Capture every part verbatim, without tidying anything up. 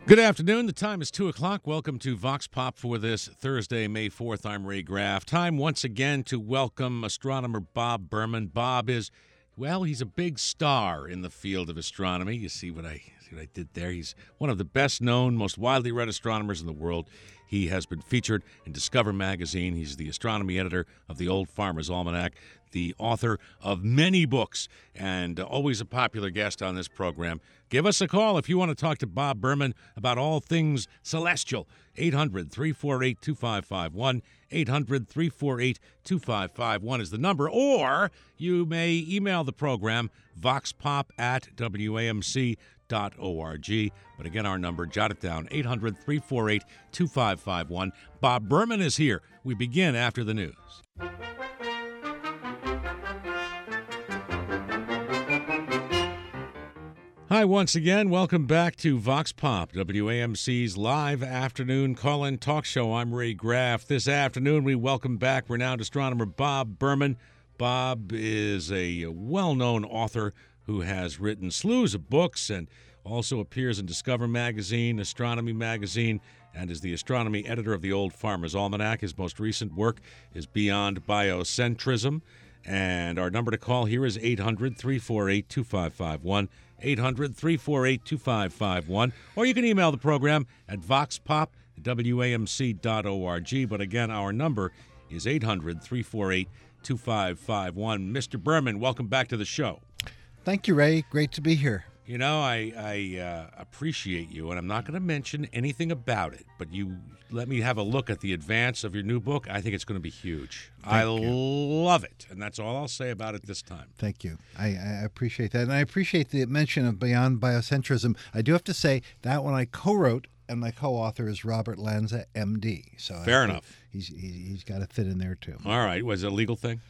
Good afternoon. The time is two o'clock. Welcome to Vox Pop for this Thursday, May fourth. I'm Ray Graff. Time once again to welcome astronomer Bob Berman. Bob is, well, he's a big star in the field of astronomy. You see what I see what I did there? He's one of the best-known, most widely read astronomers in the world. He has been featured in Discover magazine. He's the astronomy editor of the Old Farmer's Almanac, the author of many books, and always a popular guest on this program. Give us a call if you want to talk to Bob Berman about all things celestial. eight hundred, three four eight, two five five one. eight hundred, three four eight, two five five one is the number. Or you may email the program, voxpop at W A M C dot org. But again, our number, jot it down, eight hundred, three four eight, two five five one. Bob Berman is here. We begin after the news. Hi, once again. Welcome back to Vox Pop, W A M C's live afternoon call-in talk show. I'm Ray Graff. This afternoon, we welcome back renowned astronomer Bob Berman. Bob is a well-known author who has written slews of books and also appears in Discover magazine, Astronomy magazine, and is the astronomy editor of the Old Farmer's Almanac. His most recent work is Beyond Biocentrism. And our number to call here is eight hundred, three four eight, two five five one, eight hundred, three four eight, two five five one. Or you can email the program at voxpop at W A M C dot org. But again, our number is eight hundred, three four eight, two five five one. Mister Berman, welcome back to the show. Thank you, Ray. Great to be here. You know, I, I uh, appreciate you, and I'm not going to mention anything about it, but you let me have a look at the advance of your new book. I think it's going to be huge. Thank I you. love it, and that's all I'll say about it this time. Thank you. I, I appreciate that. And I appreciate the mention of Beyond Biocentrism. I do have to say that one I co-wrote, and my co-author is Robert Lanza, M D. So Fair I, enough. He's, he's, he's got to fit in there, too. All right. Was it a legal thing?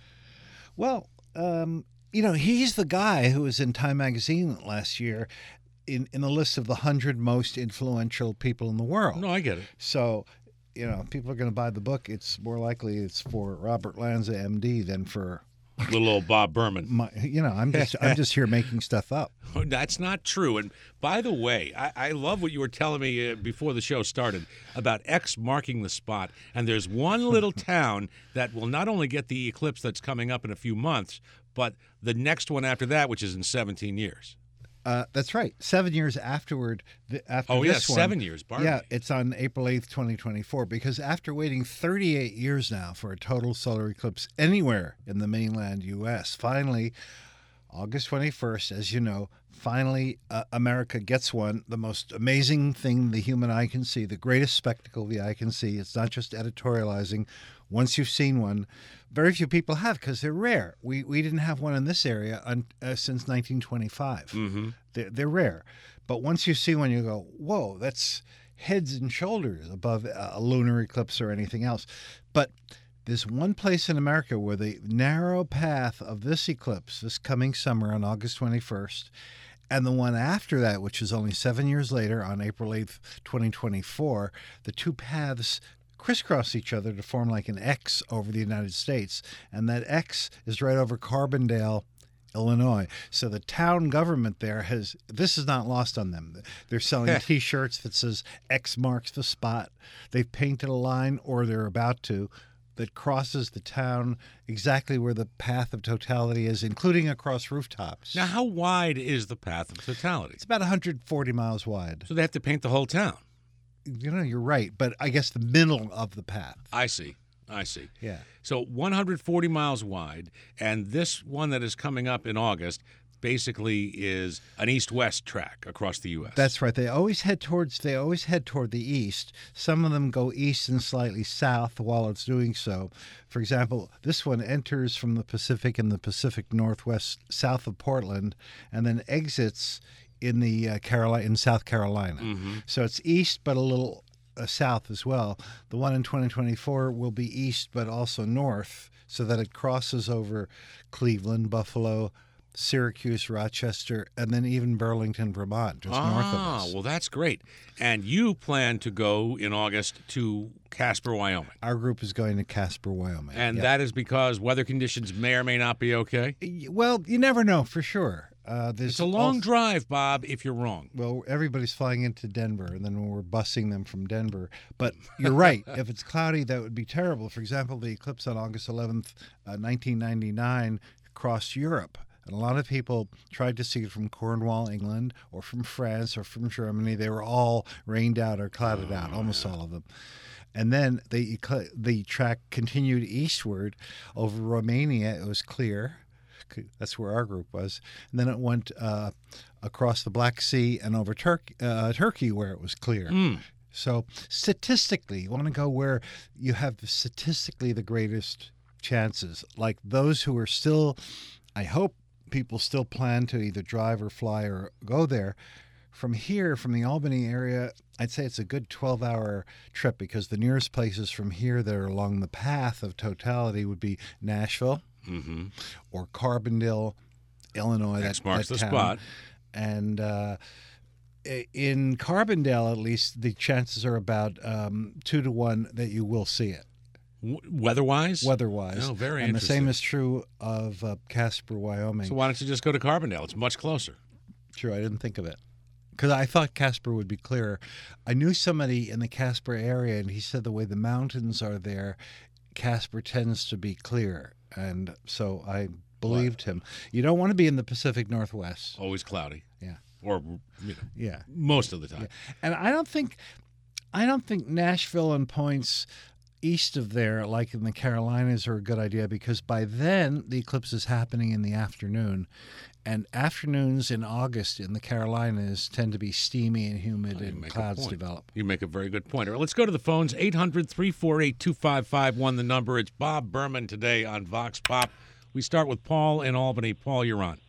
Well, um, you know, he's the guy who was in Time magazine last year in, in the list of the one hundred most influential people in the world. No, I get it. So, you know, people are going to buy the book. It's more likely it's for Robert Lanza, M D, than for Little old Bob Berman. my, you know, I'm just I'm just here making stuff up. That's not true. And by the way, I, I love what you were telling me uh, before the show started about X marking the spot. And there's one little town that will not only get the eclipse that's coming up in a few months, but the next one after that, which is in seventeen years. Uh, that's right. Seven years afterward, th- after Oh, this yeah, one, seven years. Pardon yeah, me. it's on April eighth, twenty twenty-four, because after waiting thirty-eight years now for a total solar eclipse anywhere in the mainland U S, finally, August twenty-first, as you know, finally uh, America gets one, the most amazing thing the human eye can see, the greatest spectacle the eye can see. It's not just editorializing. Once you've seen one, very few people have because they're rare. We we didn't have one in this area un, uh, since nineteen twenty-five. Mm-hmm. They're, they're rare. But once you see one, you go, whoa, that's heads and shoulders above a lunar eclipse or anything else. But there's one place in America where the narrow path of this eclipse, this coming summer on August twenty-first, and the one after that, which is only seven years later on April eighth, twenty twenty-four, the two paths crisscross each other to form like an X over the United States. And that X is right over Carbondale, Illinois. So the town government there has, this is not lost on them. They're selling T-shirts that says X marks the spot. They've painted a line, or they're about to, that crosses the town exactly where the path of totality is, including across rooftops. Now, how wide is the path of totality? It's about one hundred forty miles wide. So they have to paint the whole town. You know, you're right, but I guess the middle of the path. I see. I see. Yeah. So one hundred forty miles wide, and this one that is coming up in August basically is an east-west track across the U S. That's right. They always head towards they always head toward the east. Some of them go east and slightly south while it's doing so. For example, this one enters from the Pacific in the Pacific Northwest south of Portland and then exits in the uh, Carolina in South Carolina. Mm-hmm. So it's east but a little uh, south as well. The one in twenty twenty-four will be east but also north, so that it crosses over Cleveland, Buffalo, Syracuse, Rochester, and then even Burlington, Vermont, just ah, north of us. Well, that's great. And you plan to go in August to Casper, Wyoming. Our group is going to Casper, Wyoming. And Yep. that is because weather conditions may or may not be okay? Well, you never know for sure. Uh, there's It's a long also- drive, Bob, if you're wrong. Well, everybody's flying into Denver, and then we're busing them from Denver. But you're right. If it's cloudy, that would be terrible. For example, the eclipse on August eleventh, uh, nineteen ninety-nine, crossed Europe. And a lot of people tried to see it from Cornwall, England, or from France, or from Germany. They were all rained out or clouded out, almost all of them. And then the the track continued eastward over Romania. It was clear. That's where our group was. And then it went uh, across the Black Sea and over Turkey, uh, Turkey where it was clear. Mm. So statistically, you want to go where you have statistically the greatest chances. Like those who are still, I hope people still plan to either drive or fly or go there. From here, from the Albany area, I'd say it's a good twelve-hour trip because the nearest places from here that are along the path of totality would be Nashville Mm-hmm. or Carbondale, Illinois. X that, marks that the town. spot. And uh, in Carbondale, at least, the chances are about um, two to one that you will see it. W- weather-wise? Weather-wise. Oh, very and the interesting. same is true of uh, Casper, Wyoming. So why don't you just go to Carbondale? It's much closer. Sure, I didn't think of it. Because I thought Casper would be clearer. I knew somebody in the Casper area, and he said the way the mountains are there, Casper tends to be clear. And so I believed him. You don't want to be in the Pacific Northwest. Always cloudy. Yeah. Or, you know, Yeah. most of the time. Yeah. And I don't think, I don't think Nashville and points east of there, like in the Carolinas, are a good idea because by then the eclipse is happening in the afternoon. And afternoons in August in the Carolinas tend to be steamy and humid Oh, you and make a clouds point. develop. You make a very good point. All right, let's go to the phones. eight hundred, three four eight, two five five one, the number. It's Bob Berman today on Vox Pop. We start with Paul in Albany. Paul, you're on.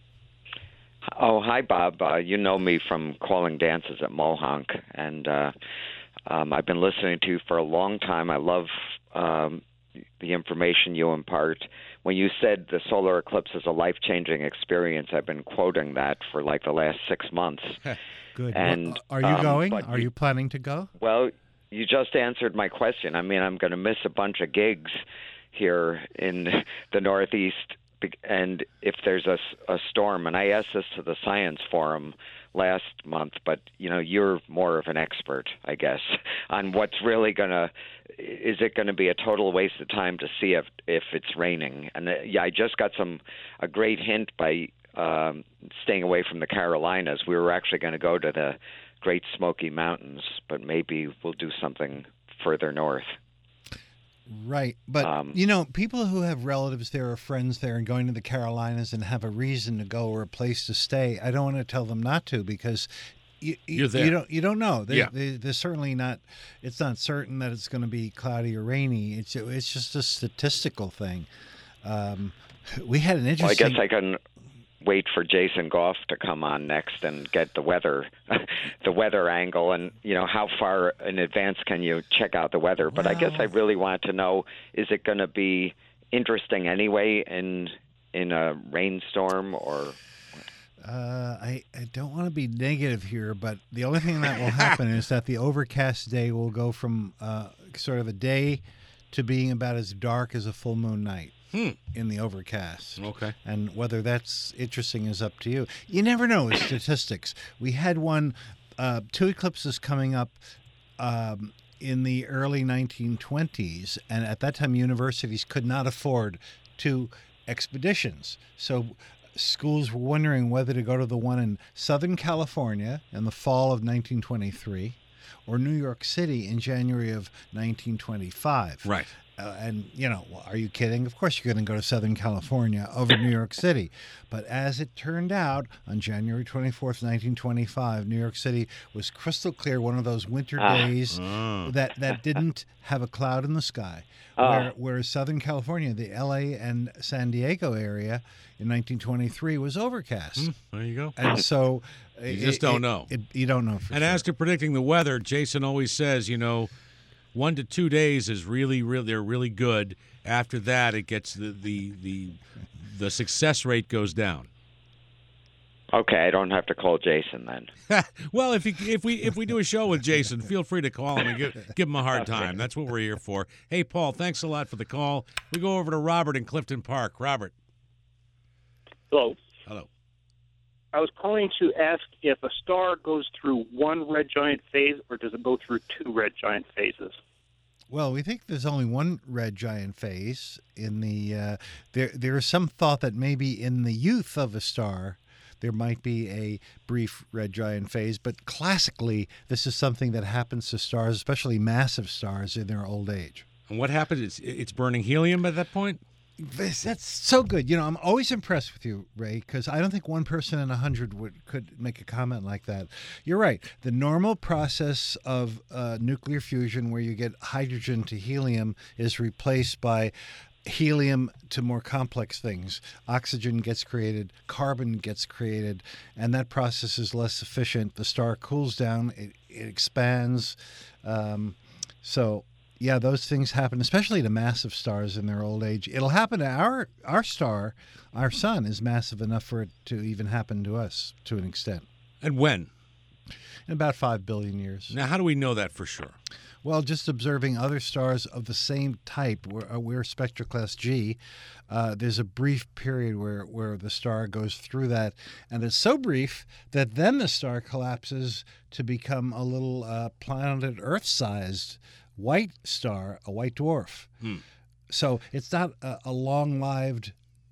Oh, hi, Bob. Uh, you know me from calling dances at Mohonk, and uh, um, I've been listening to you for a long time. I love um, the information you impart. When you said the solar eclipse is a life-changing experience, I've been quoting that for like the last six months. Good. And, Well, are you um, going? but Are you- you planning to go? Well, you just answered my question. I mean, I'm going to miss a bunch of gigs here in the Northeast, be- and if there's a, s- a storm, and I asked this to the Science Forum last month, but, you know, you're more of an expert, I guess, on what's really going to, is it going to be a total waste of time to see if, if it's raining? And, uh, yeah, I just got some, a great hint by um, staying away from the Carolinas. We were actually going to go to the Great Smoky Mountains, but maybe we'll do something further north. Right. But, Um, you know, people who have relatives there or friends there and going to the Carolinas and have a reason to go or a place to stay, I don't want to tell them not to because you, you, You're there. you don't you don't know. They, Yeah. they, they're certainly not, it's not certain that it's going to be cloudy or rainy. It's, it's just a statistical thing. Um, we had an Well, I interesting... guess I can wait for Jason Goff to come on next and get the weather, the weather angle, and you know how far in advance can you check out the weather. But I guess I Well- really want to know: is it going to be interesting anyway in in a rainstorm or? Uh, I, I don't want to be negative here, but the only thing that will happen is that the overcast day will go from uh, sort of a day to being about as dark as a full moon night Hmm. in the overcast. Okay. And whether that's interesting is up to you. You never know with statistics. We had one, uh, two eclipses coming up um, in the early nineteen twenties, and at that time universities could not afford two expeditions. So schools were wondering whether to go to the one in Southern California in the fall of nineteen twenty-three or New York City in January of nineteen twenty-five. Right. Uh, and, you know, well, are you kidding? Of course you're going to go to Southern California over New York City. But as it turned out, on January twenty-fourth, nineteen twenty-five, New York City was crystal clear, one of those winter Ah. days Oh. that, that didn't have a cloud in the sky. Ah. Where, whereas Southern California, the L A and San Diego area in nineteen twenty-three was overcast. Hmm, there you go. And so... You just don't know. It, you don't know for And sure. as to predicting the weather, Jason always says, you know, one to two days is really, really, they're really good. After that, it gets the the the, the success rate goes down. Okay, I don't have to call Jason then. Well, if you, if we if we do a show with Jason, feel free to call him and give, give him a hard time. That's what we're here for. Hey, Paul, thanks a lot for the call. We go over to Robert in Clifton Park. Robert. Hello. Hello. I was calling to ask if a star goes through one red giant phase or does it go through two red giant phases? Well, we think there's only one red giant phase in the. Uh, there, there is some thought that maybe in the youth of a star, there might be a brief red giant phase. But classically, this is something that happens to stars, especially massive stars, in their old age. And what happens? It's, it's burning helium at that point? This, that's so good. You know, I'm always impressed with you, Ray, because I don't think one person in a hundred would could make a comment like that. You're right. The normal process of uh, nuclear fusion, where you get hydrogen to helium, is replaced by helium to more complex things. Oxygen gets created, carbon gets created, and that process is less efficient. The star cools down, it, it expands. Um, so. Yeah, those things happen, especially to massive stars in their old age. It'll happen to our our star. Our sun is massive enough for it to even happen to us to an extent. And when? In about five billion years. Now, how do we know that for sure? Well, just observing other stars of the same type. We're, we're spectra class G. Uh, there's a brief period where, where the star goes through that, and it's so brief that then the star collapses to become a little uh, planet Earth-sized white star, a white dwarf. Hmm. So it's not a, a long-lived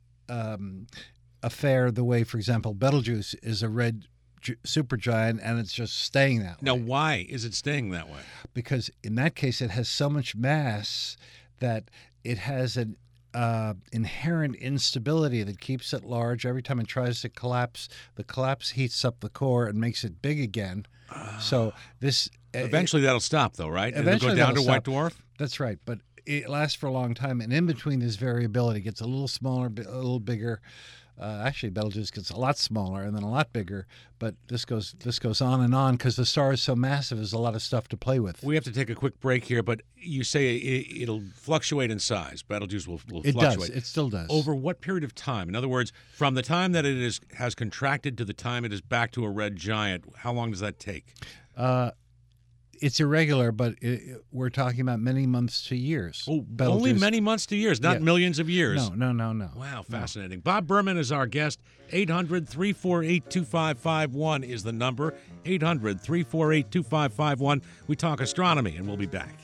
um, affair the way, for example, Betelgeuse is a red ju- supergiant, and it's just staying that now, way. Now, why is it staying that way? Because in that case, it has so much mass that it has an uh, inherent instability that keeps it large. Every time it tries to collapse, the collapse heats up the core and makes it big again. Uh, so this... Eventually that'll stop, though, right? Eventually It'll go down to stop. white dwarf? That's right. But it lasts for a long time. And in between this variability, it gets a little smaller, a little bigger. Uh, actually, Betelgeuse gets a lot smaller and then a lot bigger. But this goes this goes on and on because the star is so massive, there's a lot of stuff to play with. We have to take a quick break here, but you say it, it'll fluctuate in size. Betelgeuse will, will it fluctuate. It does. It still does. Over what period of time? In other words, from the time that it is has contracted to the time it is back to a red giant, how long does that take? Uh It's irregular, but it, we're talking about many months to years. Oh, Betelgeuse. only many months to years, not Yeah. millions of years. No, no, no, no. Wow, fascinating. No. Bob Berman is our guest. eight hundred, three four eight, two five five one is the number. eight hundred, three four eight, two five five one. We talk astronomy, and we'll be back.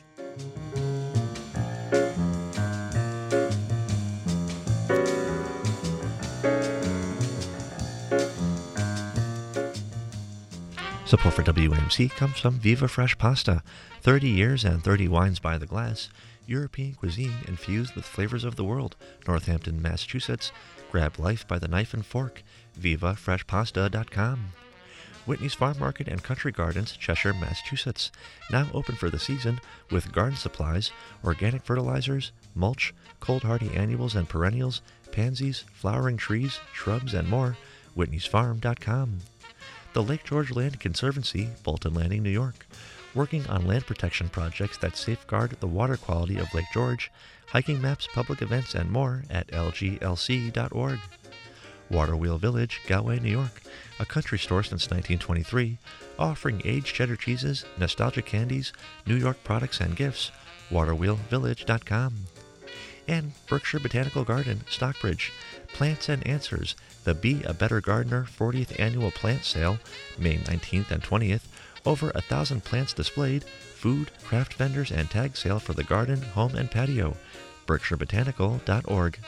Support for W A M C comes from Viva Fresh Pasta. thirty years and thirty wines by the glass. European cuisine infused with flavors of the world. Northampton, Massachusetts. Grab life by the knife and fork. viva fresh pasta dot com. Whitney's Farm Market and Country Gardens, Cheshire, Massachusetts. Now open for the season with garden supplies, organic fertilizers, mulch, cold hardy annuals and perennials, pansies, flowering trees, shrubs, and more. whitneys farm dot com. The Lake George Land Conservancy, Bolton Landing, New York, working on land protection projects that safeguard the water quality of Lake George, hiking maps, public events, and more at l g l c dot org. Waterwheel Village, Galway, New York, a country store since nineteen twenty-three, offering aged cheddar cheeses, nostalgic candies, New York products, and gifts. waterwheel village dot com. And Berkshire Botanical Garden, Stockbridge, Plants and Answers, the Be a Better Gardener fortieth Annual Plant Sale, May nineteenth and twentieth. Over a thousand plants displayed, food, craft vendors, and tag sale for the garden, home, and patio. berkshire botanical dot org.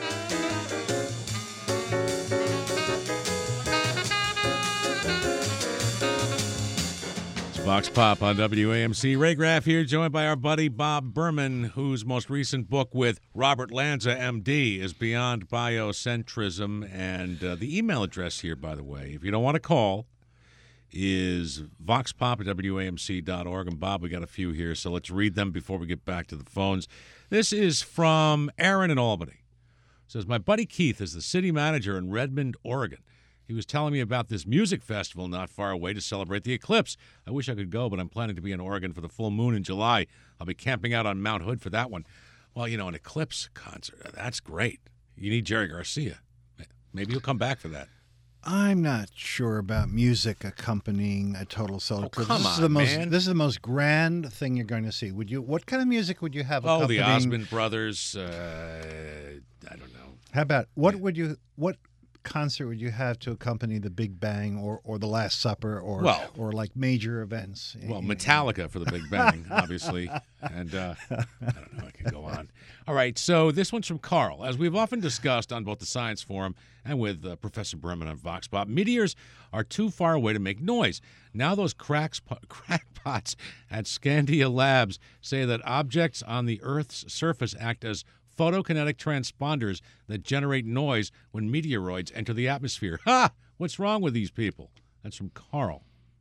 Vox Pop on W A M C. Ray Graff here, joined by our buddy Bob Berman, whose most recent book with Robert Lanza, M D, is Beyond Biocentrism. And uh, the email address here, by the way, if you don't want to call, is voxpop at w a m c dot org. And Bob, we got a few here, so let's read them before we get back to the phones. This is from Aaron in Albany. It says, my buddy Keith is the city manager in Redmond, Oregon. He was telling me about this music festival not far away to celebrate the eclipse. I wish I could go, but I'm planning to be in Oregon for the full moon in July. I'll be camping out on Mount Hood for that one. Well, you know, an eclipse concert, that's great. You need Jerry Garcia. Maybe he'll come back for that. I'm not sure about music accompanying a total solar eclipse. Oh, come this is on, the most, man. This is the most grand thing you're going to see. Would you? What kind of music would you have Oh, accompanying? the Osmond Brothers. Uh, I don't know. How about what would you? What concert would you have to accompany the Big Bang or, or the Last Supper or Well- or like major events? Well, Metallica for the Big Bang, obviously. And uh, I don't know, I could go on. All right, so this one's from Carl. As we've often discussed on both the Science Forum and with uh, Professor Berman on Vox Pop, meteors are too far away to make noise. Now those cracks, crackpots at Scandia Labs say that objects on the Earth's surface act as photokinetic transponders that generate noise when meteoroids enter the atmosphere. Ha! What's wrong with these people? That's from Carl.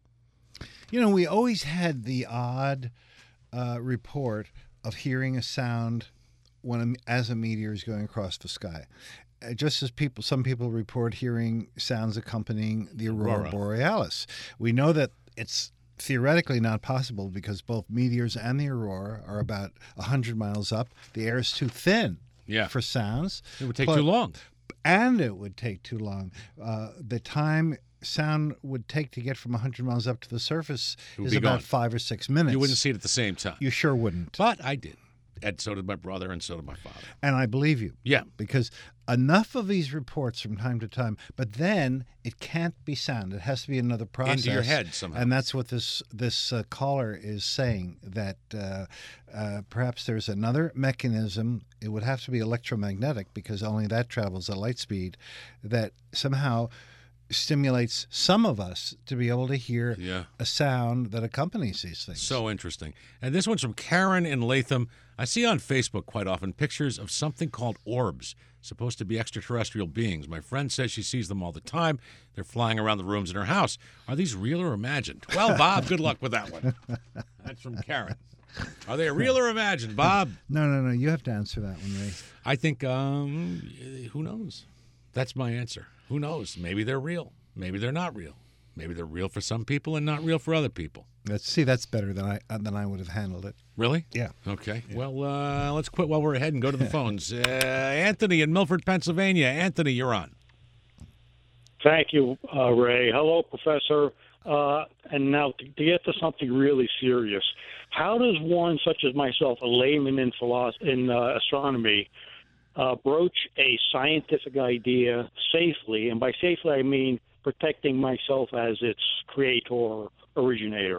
You know, we always had the odd uh, report of hearing a sound when a, as a meteor is going across the sky. Uh, just as people, some people report hearing sounds accompanying the aurora, Aurora. borealis. We know that it's theoretically not possible because both meteors and the aurora are about one hundred miles up. The air is too thin Yeah. for sounds. It would take Plus- too long. And it would take too long. Uh, the time sound would take to get from one hundred miles up to the surface It would is be about gone. five or six minutes. You wouldn't see it at the same time. You sure wouldn't. But I did. And so did my brother, and so did my father. And I believe you. Yeah. Because enough of these reports from time to time, but then it can't be sound. It has to be another process. Into your head somehow. And that's what this this uh, caller is saying, that uh, uh, perhaps there's another mechanism. It would have to be electromagnetic because only that travels at light speed, that somehow stimulates some of us to be able to hear Yeah. a sound that accompanies these things. So interesting. And this one's from Karen in Latham. I see on Facebook quite often pictures of something called orbs, supposed to be extraterrestrial beings. My friend says she sees them all the time. They're flying around the rooms in her house. Are these real or imagined? Well, Bob, good luck with that one. That's from Karen. Are they real or imagined, Bob? No, no, no. You have to answer that one, Ray. I think, um, who knows? That's my answer. Who knows? Maybe they're real. Maybe they're not real. Maybe they're real for some people and not real for other people. Let's see. That's better than I uh, than I would have handled it. Really? Yeah. Okay. Well, uh, let's quit while we're ahead and go to the phones. Uh, Anthony in Milford, Pennsylvania. Anthony, you're on. Thank you, uh, Ray. Hello, Professor. Uh, and now to, to get to something really serious, how does one, such as myself, a layman in philosophy, in uh, astronomy, uh, broach a scientific idea safely? And by safely, I mean protecting myself as its creator, originator.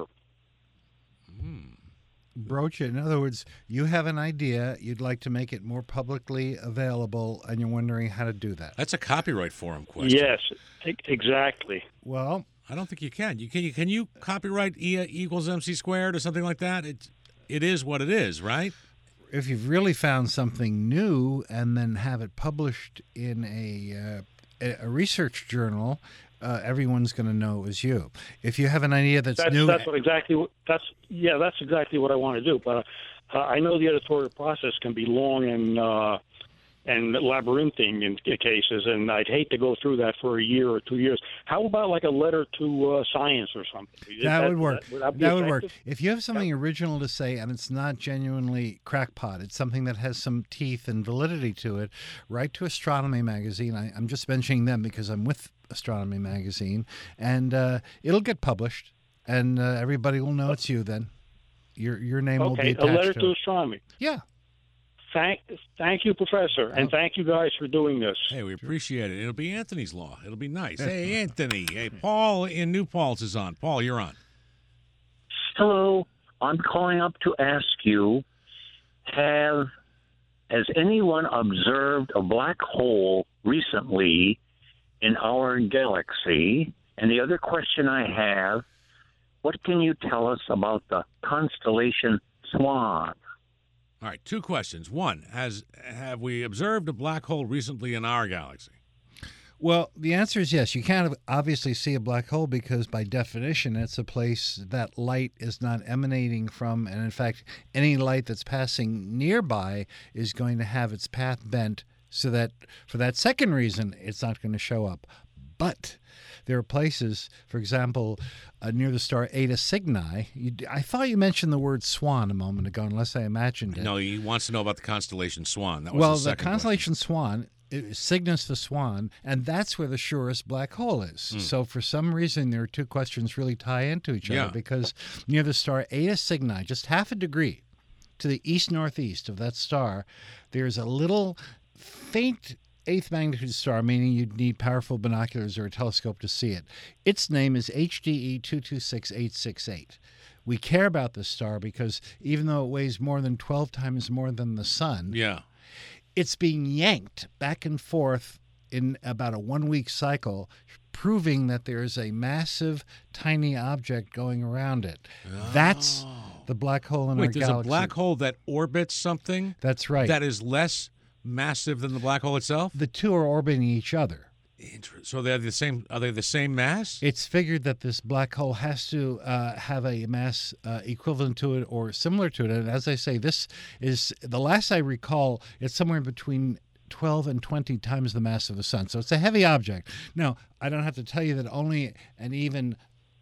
Broach it. In other words, you have an idea, you'd like to make it more publicly available, and you're wondering how to do that. That's a copyright forum question. Yes, e- exactly. Well, I don't think you can. You can. You, can you copyright E equals M C squared or something like that? It, it is what it is, right? if you've really found something new and then have it published in a uh, a research journal, uh, everyone's going to know it was you. If you have an idea that's, That's, new, that's what exactly. what- That's yeah. That's exactly what I want to do. But uh, I know the editorial process can be long and uh, and labyrinthine in cases, and I'd hate to go through that for a year or two years. How about like a letter to uh, science or something? Is that, would work. That, would, that, that be would work. effective? If you have something original to say and it's not genuinely crackpot, it's something that has some teeth and validity to it, write to Astronomy Magazine. I, I'm just mentioning them because I'm with Astronomy Magazine, and uh, it'll get published, and uh, everybody will know it's you then. Your your name will be Okay, attached a letter to to it. astronomy. Yeah. Thank, thank you, Professor, and thank you guys for doing this. Hey, we appreciate it. It'll be Anthony's Law. It'll be nice. Hey, Anthony. Hey, Paul in New Paltz is on. Paul, you're on. Hello, I'm calling up to ask you, have has anyone observed a black hole recently in our galaxy? And the other question I have, what can you tell us about the constellation Swan? All right, two questions. One, has have we observed a black hole recently in our galaxy? Well, the answer is yes. You can't obviously see a black hole because, by definition, it's a place that light is not emanating from. And, in fact, any light that's passing nearby is going to have its path bent so that, for that second reason, it's not going to show up. But there are places, for example, uh, near the star Eta Cygni. You, I thought you mentioned the word swan a moment ago, unless I imagined it. No, he wants to know about the constellation Swan. That was Well, the, the second constellation Swan, it, Cygnus the Swan, and that's where the surest black hole is. Hmm. So for some reason, there are two questions really tie into each Yeah. other because near the star Eta Cygni, just half a degree to the east-northeast of that star, there's a little faint eighth magnitude star, meaning you'd need powerful binoculars or a telescope to see it. Its name is H D E two two six eight six eight. We care about this star because even though it weighs more than twelve times more than the sun, Yeah. it's being yanked back and forth in about a one-week cycle, proving that there is a massive, tiny object going around it. That's the black hole in our Wait, there's galaxy. a black hole that orbits something That's right. that is less massive than the black hole itself? the two are orbiting each other. Interesting. So they're the same. Are they the same mass? It's figured that this black hole has to uh, have a mass uh, equivalent to it or similar to it. And as I say, this is the last I recall, it's somewhere between twelve and twenty times the mass of the sun. So it's a heavy object. Now, I don't have to tell you that only an even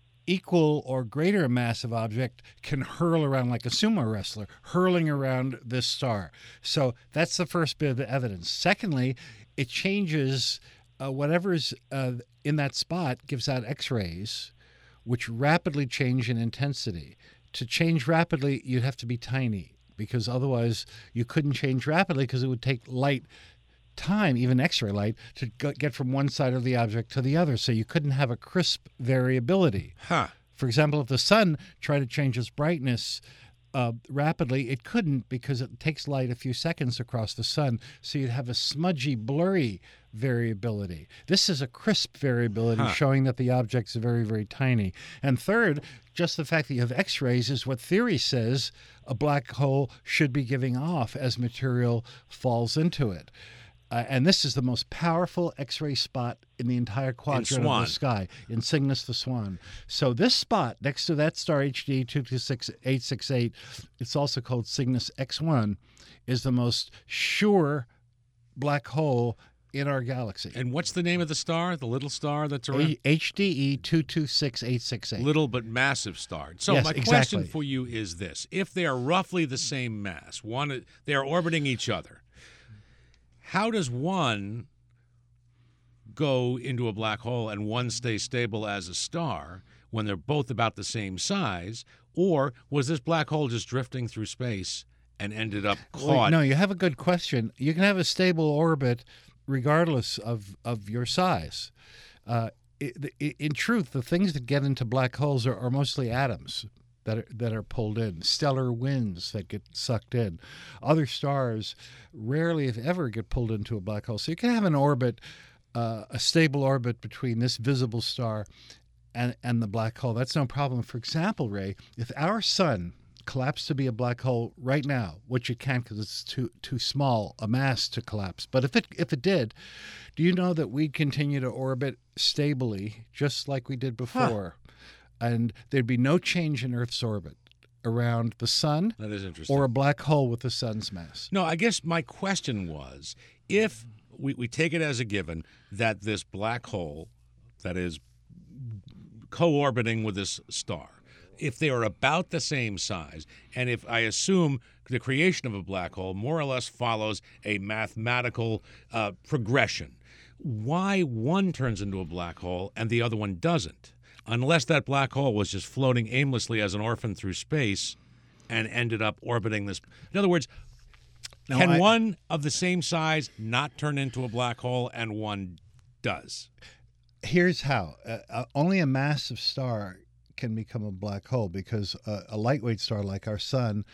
equal or greater massive object can hurl around like a sumo wrestler, hurling around this star. So that's the first bit of evidence. Secondly, it changes uh, whatever's uh, in that spot gives out X-rays, which rapidly change in intensity. To change rapidly, you'd have to be tiny, because otherwise you couldn't change rapidly because it would take light time, even X-ray light, to go- get from one side of the object to the other. So you couldn't have a crisp variability. Huh. For example, if the sun tried to change its brightness uh, rapidly, it couldn't because it takes light a few seconds across the sun. So you'd have a smudgy, blurry variability. This is a crisp variability Huh. showing that the object's very, very tiny. And third, just the fact that you have X-rays is what theory says a black hole should be giving off as material falls into it. Uh, and this is the most powerful X-ray spot in the entire quadrant of Swan. the sky, in Cygnus the Swan. So this spot next to that star H D two two six eight six eight, it's also called Cygnus X one, is the most sure black hole in our galaxy. And what's the name of the star? The little star that's around? A- H D E two two six eight six eight. Little but massive star. So Yes, my exactly. question for you is this: if they are roughly the same mass, one they are orbiting each other, how does one go into a black hole and one stay stable as a star when they're both about the same size? Or was this black hole just drifting through space and ended up Wait, caught? no, you have a good question. You can have a stable orbit regardless of, of your size. Uh, i i in truth, the things that get into black holes are, are mostly atoms that are, that are pulled in, stellar winds that get sucked in. Other stars rarely, if ever, get pulled into a black hole. So you can have an orbit, uh, a stable orbit between this visible star and, and the black hole. That's no problem. For example, Ray, if our sun collapsed to be a black hole right now, which it can't because it's too too small a mass to collapse. But if it if it did, do you know that we'd continue to orbit stably just like we did before, and there'd be no change in Earth's orbit around the sun That is interesting. or a black hole with the sun's mass? No, I guess my question was, if we, we take it as a given that this black hole that is co-orbiting with this star, if they are about the same size, and if I assume the creation of a black hole more or less follows a mathematical uh, progression, why one turns into a black hole and the other one doesn't? Unless that black hole was just floating aimlessly as an orphan through space and ended up orbiting this. In other words, No, can I- one of the same size not turn into a black hole and one does? Here's how. Uh, uh, only a massive star can become a black hole because uh, a lightweight star like our sun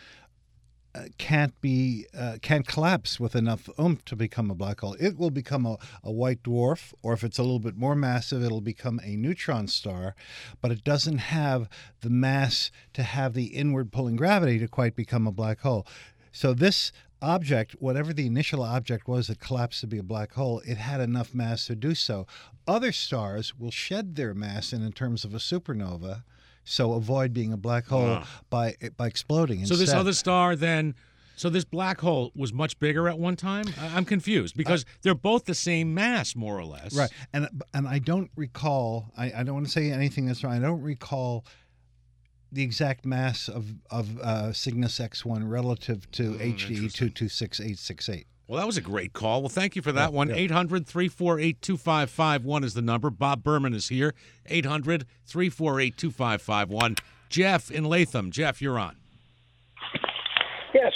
uh, can't be uh, can't collapse with enough oomph to become a black hole. It will become a, a white dwarf, or if it's a little bit more massive, it'll become a neutron star, but it doesn't have the mass to have the inward pulling gravity to quite become a black hole. So this object, whatever the initial object was that collapsed to be a black hole, it had enough mass to do so. Other stars will shed their mass in, in terms of a supernova, so avoid being a black hole Wow. by by exploding So this instead. other star then, so this black hole was much bigger at one time? I- I'm confused because they're both the same mass, more or less. Right, and and I don't recall. I, I don't want to say anything that's wrong. I don't recall the exact mass of of uh, Cygnus X one relative to Mm, H D E interesting. two two six eight six eight. Well, that was a great call. Well, thank you for that Yeah, one. yeah. eight hundred, three four eight, two five five one is the number. Bob Berman is here. eight hundred, three four eight, two five five one. Jeff in Latham. Jeff, you're on. Yes,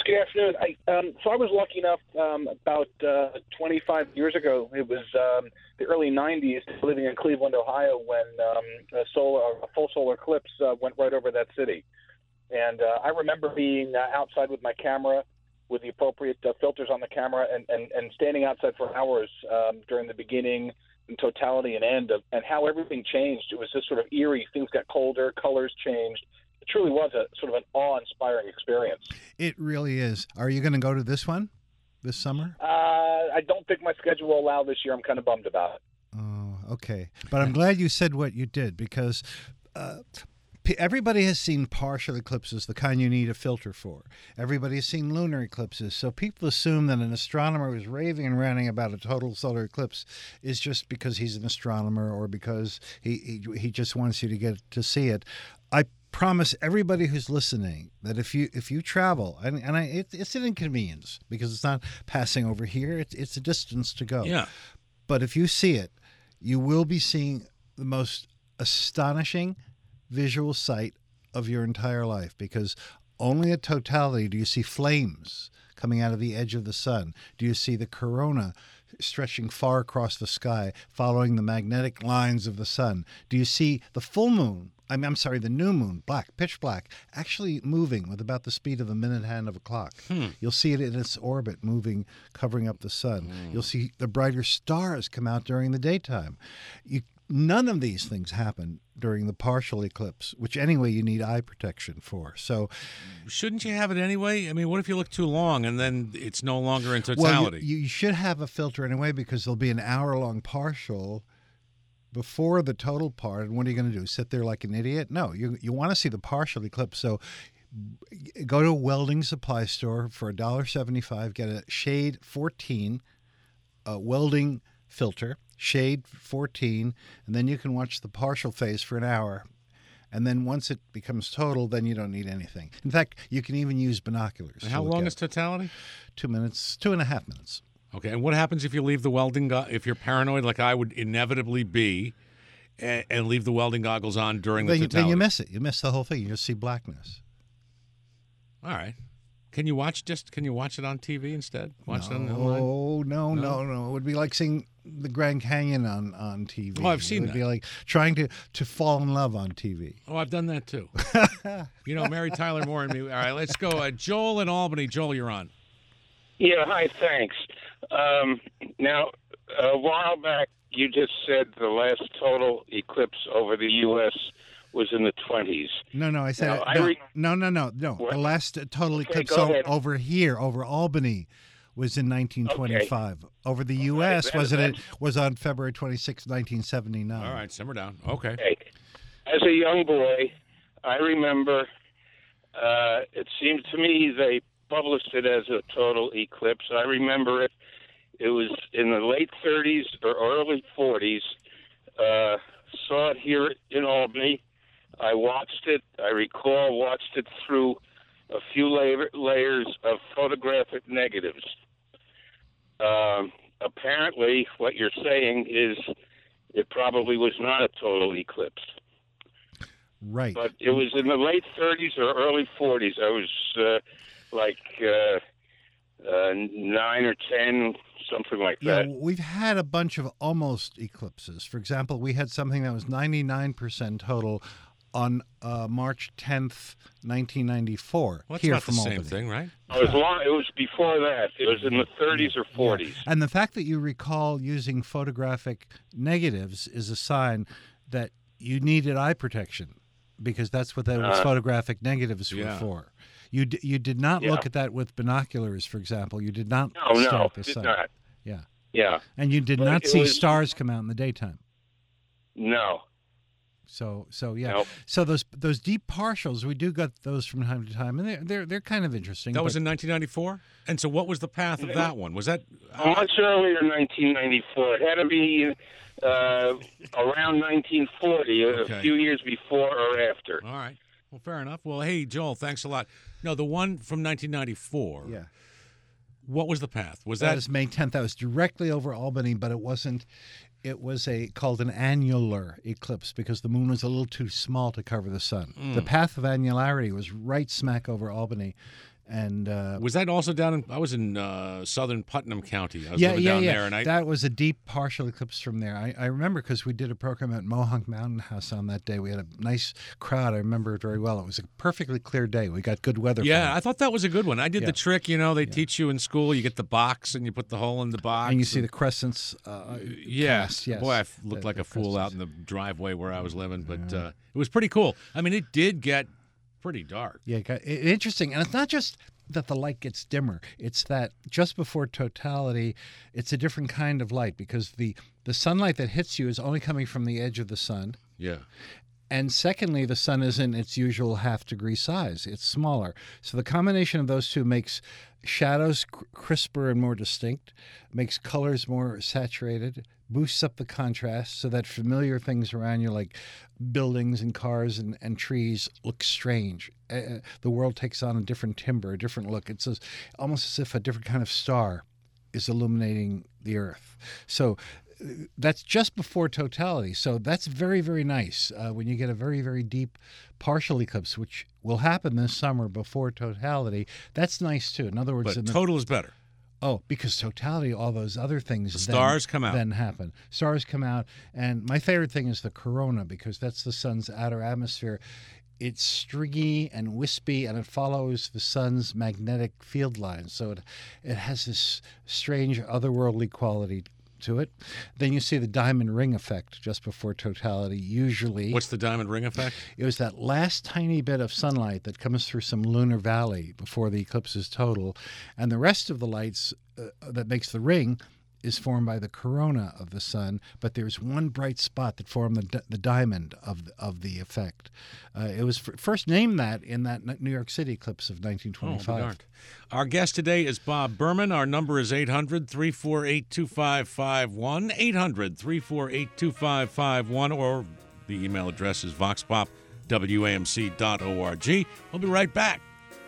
good afternoon. I, um, so I was lucky enough um, about uh, twenty-five years ago. It was um, the early nineties, living in Cleveland, Ohio, when um, a solar, a full solar eclipse uh, went right over that city. And uh, I remember being uh, outside with my camera, with the appropriate uh, filters on the camera, and, and, and standing outside for hours um, during the beginning and totality and end of, and how everything changed. It was just sort of eerie. Things got colder, colors changed. It truly was a sort of an awe-inspiring experience. It really is. Are you going to go to this one this summer? Uh, I don't think my schedule will allow this year. I'm kind of bummed about it. Oh, okay. But I'm glad you said what you did, because uh, everybody has seen partial eclipses, the kind you need a filter for. Everybody has seen lunar eclipses. So people assume that an astronomer who's raving and ranting about a total solar eclipse is just because he's an astronomer or because he, he, he just wants you to get to see it. I promise everybody who's listening that if you if you travel, and, and I, it, it's an inconvenience because it's not passing over here, it's, it's a distance to go. Yeah. But if you see it, you will be seeing the most astonishing visual sight of your entire life, because only at totality do you see flames coming out of the edge of the sun. Do you see the corona stretching far across the sky, following the magnetic lines of the sun? Do you see the full moon? I mean, I'm sorry, the new moon, black, pitch black, actually moving with about the speed of a minute hand of a clock. Hmm. You'll see it in its orbit, moving, covering up the sun. Hmm. You'll see the brighter stars come out during the daytime. You, none of these things happen during the partial eclipse, which anyway you need eye protection for. So, shouldn't you have it anyway? I mean, what if you look too long and then it's no longer in well, totality? you, you should have a filter anyway, because there'll be an hour-long partial before the total part. And what are you going to do? Sit there like an idiot? No, you you want to see the partial eclipse. So go to a welding supply store for one dollar seventy-five. Get a shade fourteen, a welding filter, shade fourteen, and then you can watch the partial phase for an hour. And then once it becomes total, then you don't need anything. In fact, you can even use binoculars. And how long is totality? Two minutes, two and a half minutes. Okay, and what happens if you leave the welding go- if you're paranoid like I would inevitably be, and, and leave the welding goggles on during Then the you, totality? then you miss it. You miss the whole thing. You just see blackness. All right. Can you watch just? Can you watch it on T V instead? Watch no, it on online? no, no, No? no, no. It would be like seeing the Grand Canyon on, on T V. Oh, I've seen It would that. be like trying to, to fall in love on T V. Oh, I've done that too. You know, Mary Tyler Moore and me. All right, let's go. Uh, Joel in Albany. Joel, you're on. Yeah, hi, thanks. Um, now, a while back, you just said the last total eclipse over the U S was in the twenties. No, no, I said Now, I no, re- no, no, no, no. What? The last total Okay, eclipse go o- ahead. over here, over Albany, was in nineteen twenty-five. Over the U S that- was it that's- was on February twenty-sixth, nineteen seventy-nine. All right, simmer down. Okay. Okay. As a young boy, I remember uh, it seemed to me they published it as a total eclipse. I remember it. It was in the late thirties or early forties. Uh, saw it here in Albany. I watched it. I recall watched it through a few layer, layers of photographic negatives. Um, apparently, what you're saying is it probably was not a total eclipse. Right. But it was in the late thirties or early forties. I was uh, like uh, uh, nine or ten, something like Yeah, that. we've had a bunch of almost eclipses. For example, we had something that was ninety-nine percent total on uh, March tenth, nineteen ninety-four. Well, that's here not from the same Albany. thing, right? It was long. It was before that. It was in the thirties or forties. And the fact that you recall using photographic negatives is a sign that you needed eye protection, because that's what those Uh, photographic negatives were yeah. for. You d- you did not Yeah. look at that with binoculars, for example. You did not No, stare no, at the did sun. not. Yeah. Yeah, And you did But not it see was- stars come out in the daytime. no. So so yeah. Nope. So those those deep partials, we do get those from time to time, and they're they're, they're kind of interesting. That was but- in nineteen ninety-four? And so what was the path of that one? Was that Uh, Much earlier, nineteen ninety-four. It had to be uh, around nineteen forty, a Okay. few years before or after. All right. Well, fair enough. Well, hey, Joel, thanks a lot. No, the one from nineteen ninety-four. yeah. What was the path? Was That that is May tenth. That was directly over Albany, but it wasn't. It was a called an annular eclipse because the moon was a little too small to cover the sun. Mm. The path of annularity was right smack over Albany, And uh, was that also down in? I was in uh, southern Putnam County. I was yeah, living yeah, down yeah. there, and I that was a deep partial eclipse from there. I, I remember because we did a program at Mohonk Mountain House on that day. We had a nice crowd. I remember it very well. It was a perfectly clear day. We got good weather. Yeah, from it. I thought that was a good one. I did Yeah. the trick. You know, they teach you in school. You get the box and you put the hole in the box, and you see the crescents. Uh, yeah, cast, yes. boy, I f- looked The- like the a fool crescents. out in the driveway where I was living, but uh, it was pretty cool. I mean, it did get pretty dark. Yeah, it got- it- interesting. And it's not just that the light gets dimmer. It's that just before totality, it's a different kind of light because the, the sunlight that hits you is only coming from the edge of the sun. Yeah. And secondly, the sun isn't its usual half degree size. It's smaller. So the combination of those two makes shadows cr- crisper and more distinct, makes colors more saturated, boosts up the contrast so that familiar things around you like buildings and cars and, and trees look strange. Uh, the world takes on a different timbre, a different look. It's as, almost as if a different kind of star is illuminating the earth. So uh, that's just before totality. So that's very, very nice uh, when you get a very, very deep partial eclipse, which will happen this summer before totality. That's nice, too. In other words, But in the, total is better. Oh, because totality, all those other things The then- stars come out. Then happen. Stars come out. And my favorite thing is the corona because that's the sun's outer atmosphere. It's stringy and wispy, and it follows the sun's magnetic field lines. So it, it has this strange otherworldly quality to it. Then you see the diamond ring effect just before totality, usually. What's the diamond ring effect? It was that last tiny bit of sunlight that comes through some lunar valley before the eclipse is total. And the rest of the lights uh, that makes the ring is formed by the corona of the sun, but there's one bright spot that formed the, di- the diamond of the, of the effect. Uh, it was f- first named that in that N- New York City eclipse of nineteen Oh, I'll be twenty-five. darned. Our guest today is Bob Berman. Our number is eight hundred, three four eight, two five five one, eight hundred, three four eight, two five five one, or the email address is voxpop w a m c dot org. We'll be right back.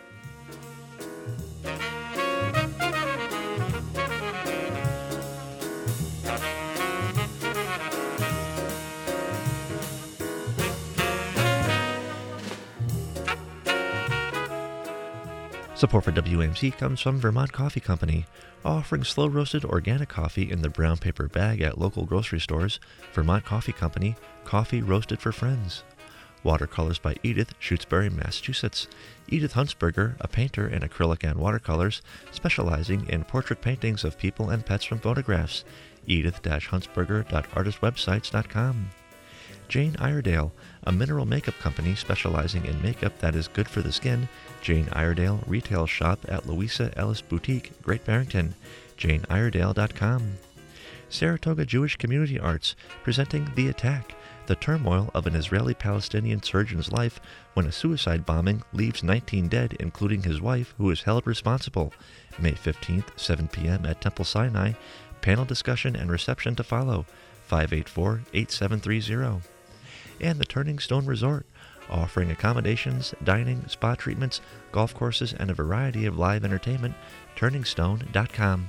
Support for W A M C comes from Vermont Coffee Company, offering slow-roasted organic coffee in the brown paper bag at local grocery stores. Vermont Coffee Company, coffee roasted for friends. Watercolors by Edith, Shutesbury, Massachusetts. Edith Huntsberger, a painter in acrylic and watercolors, specializing in portrait paintings of people and pets from photographs. edith dash huntsberger dot artist websites dot com. Jane Iredale, a mineral makeup company specializing in makeup that is good for the skin. Jane Iredale retail shop at Louisa Ellis Boutique, Great Barrington. jane iredale dot com. Saratoga Jewish Community Arts, presenting The Attack, the turmoil of an Israeli-Palestinian surgeon's life when a suicide bombing leaves nineteen dead, including his wife, who is held responsible. May fifteenth, seven p.m. at Temple Sinai. Panel discussion and reception to follow. five eight four, eight seven three zero. And the Turning Stone Resort, offering accommodations, dining, spa treatments, golf courses, and a variety of live entertainment. turning stone dot com.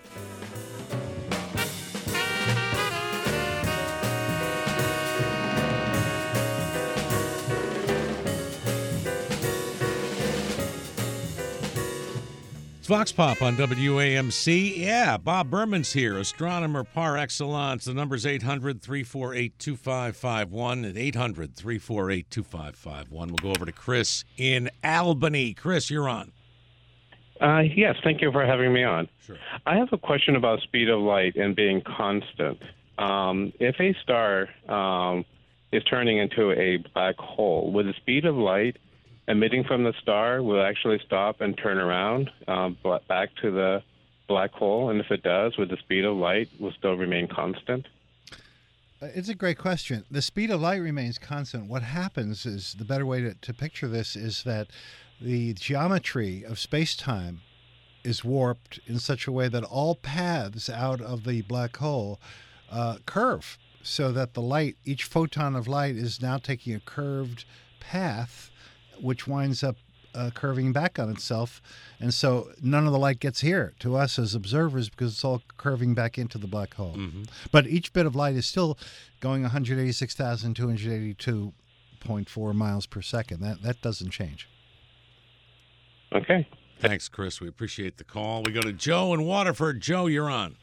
It's Vox Pop on W A M C. Yeah, Bob Berman's here, astronomer par excellence. The number's eight hundred, three four eight, two five five one and eight hundred, three four eight, two five five one. We'll go over to Chris in Albany. Chris, you're on. Uh, yes, thank you for having me on. Sure. I have a question about speed of light and being constant. Um, if a star um, is turning into a black hole, would the speed of light emitting from the star will actually stop and turn around um, back to the black hole? And if it does, would the speed of light will still remain constant? Uh, It's a great question. The speed of light remains constant. What happens is, the better way to, to picture this is that the geometry of space-time is warped in such a way that all paths out of the black hole uh, curve, so that the light, each photon of light is now taking a curved path, which winds up uh, curving back on itself. And so none of the light gets here to us as observers because it's all curving back into the black hole. Mm-hmm. But each bit of light is still going one hundred eighty-six thousand two hundred eighty-two point four miles per second. That that doesn't change. Okay. Thanks, Chris. We appreciate the call. We go to Joe in Waterford. Joe, you're on.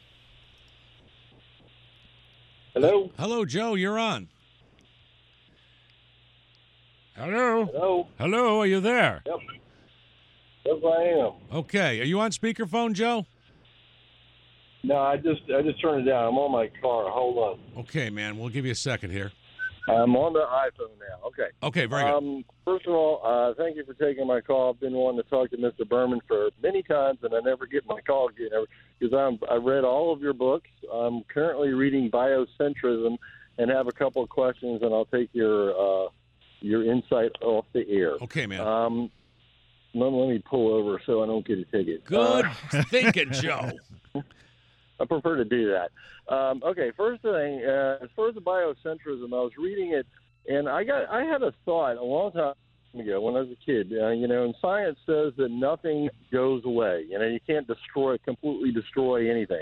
Hello? Hello, Joe. You're on. Hello? Hello? Hello, are you there? Yep. Yes, I am. Okay. Are you on speakerphone, Joe? No, I just I just turned it down. I'm on my car. Hold on. Okay, man. We'll give you a second here. I'm on the iPhone now. Okay. Okay, very good. Um, first of all, uh, thank you for taking my call. I've been wanting to talk to Mister Berman for many times, and I never get my call because I'm I read all of your books. I'm currently reading Biocentrism and have a couple of questions, and I'll take your uh, your insight off the air. Okay, man. Um, let, let me pull over so I don't get a ticket. Good Uh, thinking, Joe. I prefer to do that. Um, okay, first thing, uh, as far as the biocentrism, I was reading it, and I got I had a thought a long time ago when I was a kid. Uh, you know, and science says that nothing goes away. You know, you can't destroy completely destroy anything.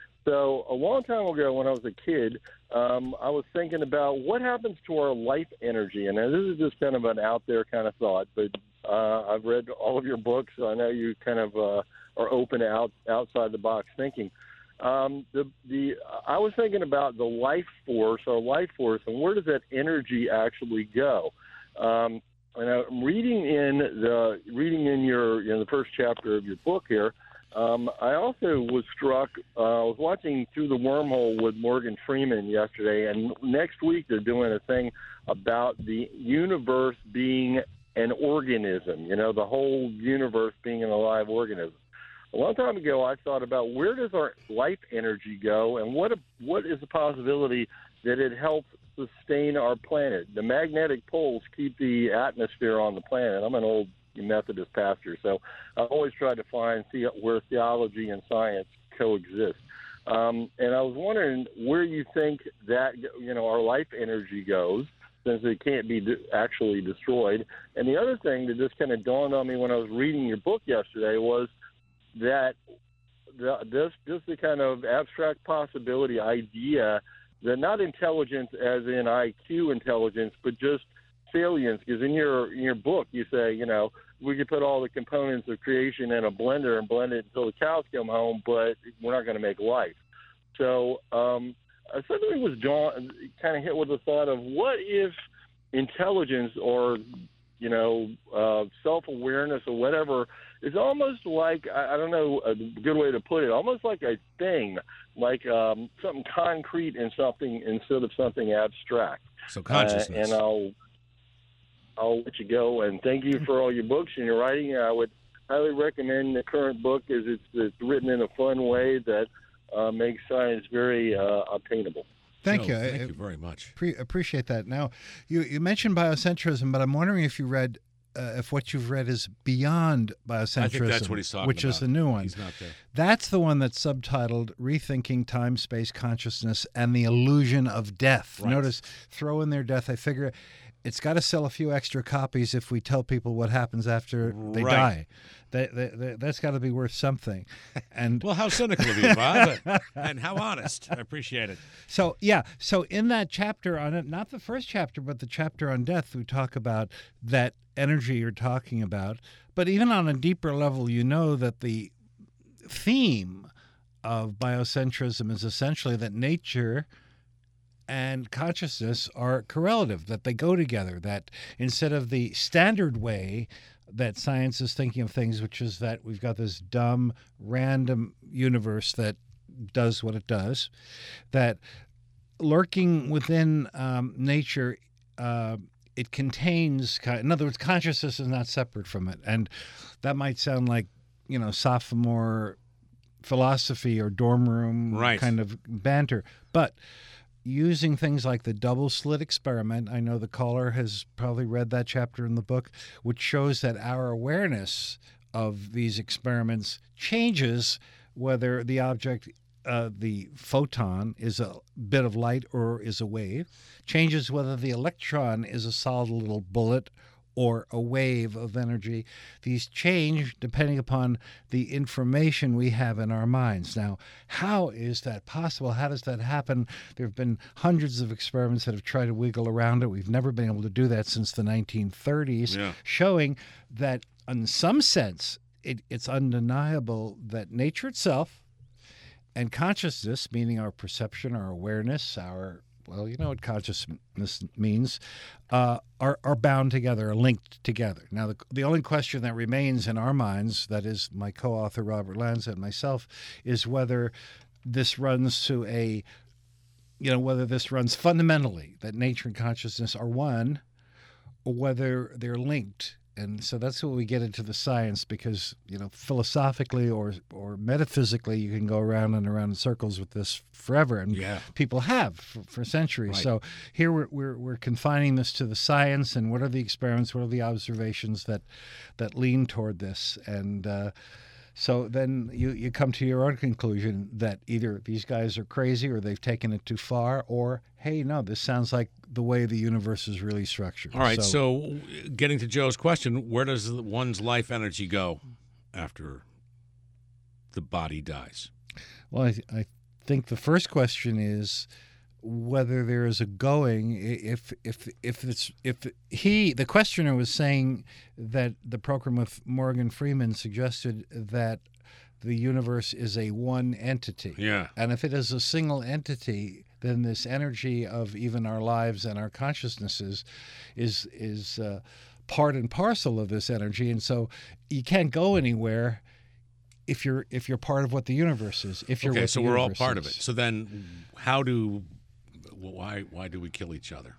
So a long time ago, when I was a kid, um, I was thinking about what happens to our life energy. And this is just kind of an out there kind of thought, but uh, I've read all of your books, so I know you kind of uh, are open to out outside the box thinking. Um, the the I was thinking about the life force, our life force, and where does that energy actually go? Um, and I'm reading in the reading in your in the first chapter of your book here. Um, I also was struck. Uh, I was watching Through the Wormhole with Morgan Freeman yesterday, and next week they're doing a thing about the universe being an organism. You know, the whole universe being an alive organism. A long time ago, I thought about where does our life energy go, and what a, what is the possibility that it helps sustain our planet? The magnetic poles keep the atmosphere on the planet. I'm an old Methodist pastor, so I always try to find see where theology and science coexist. Um, and I was wondering where you think that you know our life energy goes, since it can't be de- actually destroyed. And the other thing that just kind of dawned on me when I was reading your book yesterday was that the, this just the kind of abstract possibility idea that not intelligence as in I Q intelligence, but just salience. Because in your in your book you say, you know, we could put all the components of creation in a blender and blend it until the cows come home, but we're not going to make life. So um, I suddenly was drawn, kind of hit with the thought of what if intelligence or you know uh, self-awareness or whatever is almost like, I don't know a good way to put it, almost like a thing, like um, something concrete and something instead of something abstract. So consciousness. Uh, and I'll I'll let you go. And thank you for all your books and your writing. I would highly recommend the current book, as it's, it's written in a fun way that uh, makes science very uh, obtainable. Thank Joe, you. Thank I, you very much. Pre- appreciate that. Now, you, you mentioned biocentrism, but I'm wondering if you read Uh, if what you've read is Beyond Biocentrism, I think that's what he's talking which about. is the new one. He's not there. That's the one that's subtitled Rethinking Time, Space, Consciousness, and the Illusion of Death. Right. Notice, throw in there death. I figure it's got to sell a few extra copies if we tell people what happens after they Right. die. They, they, they, that's got to be worth something. And Well, how cynical of you, Bob, and how honest. I appreciate it. So, yeah. So in that chapter on it, not the first chapter, but the chapter on death, we talk about that energy you're talking about. But even on a deeper level, you know that the theme of biocentrism is essentially that nature and consciousness are correlative, that they go together, that instead of the standard way that science is thinking of things, which is that we've got this dumb, random universe that does what it does, that lurking within um, nature, uh, it contains, in other words, consciousness is not separate from it. And that might sound like, you know, sophomore philosophy or dorm room Right. kind of banter. But using things like the double slit experiment, I know the caller has probably read that chapter in the book, which shows that our awareness of these experiments changes whether the object, uh, the photon, is a bit of light or is a wave, changes whether the electron is a solid little bullet or a wave of energy. These change depending upon the information we have in our minds. Now, how is that possible? How does that happen? There have been hundreds of experiments that have tried to wiggle around it. We've never been able to do that since the nineteen thirties, Yeah. showing that in some sense, it, it's undeniable that nature itself and consciousness, meaning our perception, our awareness, our, well, you know what consciousness means, uh, are, are bound together, are linked together. Now, the, the only question that remains in our minds, that is my co-author Robert Lanza and myself, is whether this runs to a, you know, whether this runs fundamentally, that nature and consciousness are one, or whether they're linked. And so that's what we get into the science, because, you know, philosophically or or metaphysically, you can go around and around in circles with this forever, and Yeah. people have for, for centuries. Right. So here we're, we're we're confining this to the science, and what are the experiments, what are the observations that that lean toward this, and uh, so then you, you come to your own conclusion that either these guys are crazy or they've taken it too far, or, hey, no, this sounds like the way the universe is really structured. All right, so, getting to Joe's question, where does one's life energy go after the body dies? Well, I, I think the first question is whether there is a going. If if if it's if he the questioner was saying that the program with Morgan Freeman suggested that the universe is a one entity. Yeah. And if it is a single entity, then this energy of even our lives and our consciousnesses is is uh, part and parcel of this energy, and so you can't go anywhere if you're if you're part of what the universe is. If you're okay, what so the we're all universe part is. of it. So then, how do why why do we kill each other?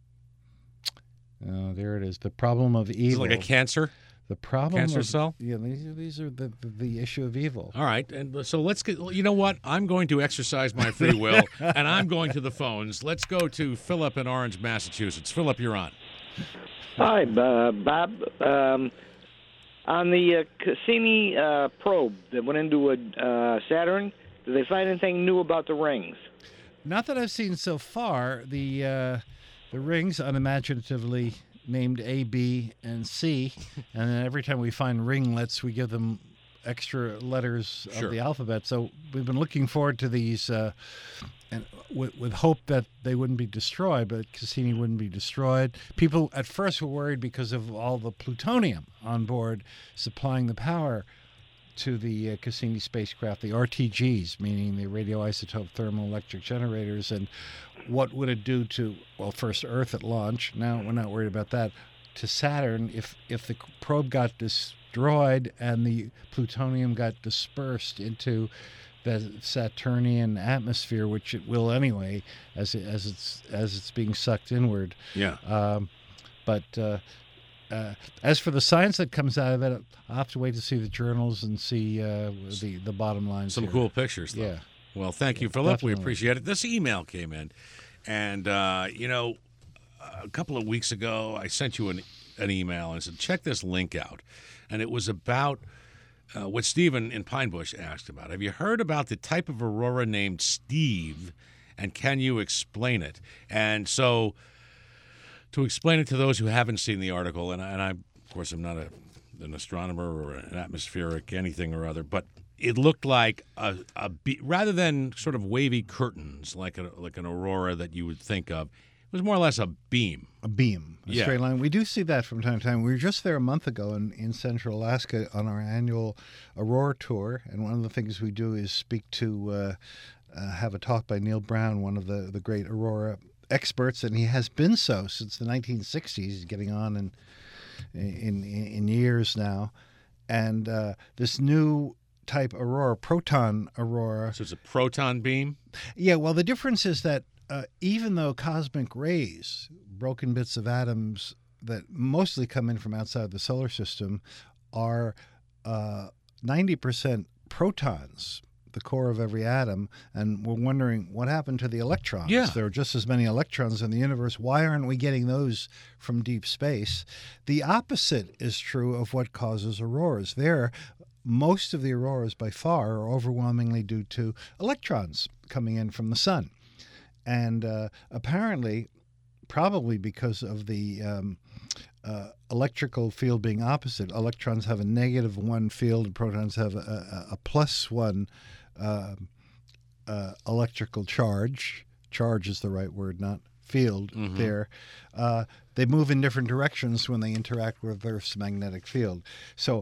Oh, there it is. The problem of evil. Is it like a cancer? The problem Cancer of, cell? Yeah, these, these are the, the the issue of evil. All right, and so let's get. You know what? I'm going to exercise my free will, and I'm going to the phones. Let's go to Philip in Orange, Massachusetts. Philip, you're on. Hi, uh, Bob. Um, on the uh, Cassini uh, probe that went into a, uh, Saturn, did they find anything new about the rings? Not that I've seen so far. The uh, the rings, unimaginatively named A, B, and C, and then every time we find ringlets, we give them extra letters Sure. of the alphabet. So we've been looking forward to these, uh, and with, with hope that they wouldn't be destroyed, but Cassini wouldn't be destroyed. People at first were worried because of all the plutonium on board supplying the power to the uh, Cassini spacecraft, the R T Gs, meaning the radioisotope thermal electric generators, and what would it do to, well, first Earth at launch, now we're not worried about that, to Saturn if, if the probe got destroyed and the plutonium got dispersed into the Saturnian atmosphere, which it will anyway, as it, as it's as it's being sucked inward. Yeah. Um, but uh, uh, as for the science that comes out of it, I'll have to wait to see the journals and see uh, the the bottom line. Some here. cool pictures, though. Yeah. Well, thank you, Yeah, Philip. We definitely. appreciate it. This email came in, and uh, you know, a couple of weeks ago, I sent you an an email and said, check this link out, and it was about uh, what Stephen in Pine Bush asked about. Have you heard about the type of aurora named Steve, and can you explain it? And so, to explain it to those who haven't seen the article, and I, and I of course, I'm not a, an astronomer or an atmospheric anything or other, but it looked like a, a be- rather than sort of wavy curtains like a, like an aurora that you would think of, it was more or less a beam. A beam, a Yeah. straight line. We do see that from time to time. We were just there a month ago in, in central Alaska on our annual Aurora tour, and one of the things we do is speak to, uh, uh, have a talk by Neil Brown, one of the, the great Aurora experts, and he has been so since the nineteen sixties. He's getting on in, in, in years now. And uh, this new type aurora, proton aurora. So it's a proton beam? Yeah, well, the difference is that uh, even though cosmic rays, broken bits of atoms that mostly come in from outside the solar system, are uh, ninety percent protons, the core of every atom, and we're wondering what happened to the electrons. Yeah. There are just as many electrons in the universe. Why aren't we getting those from deep space? The opposite is true of what causes auroras. There, most of the auroras by far are overwhelmingly due to electrons coming in from the sun. And uh, apparently, probably because of the um, uh, electrical field being opposite, electrons have a negative one field and protons have a, a, a plus one uh, uh, electrical charge. Charge is the right word, not field Mhm. there. Uh, they move in different directions when they interact with Earth's magnetic field. So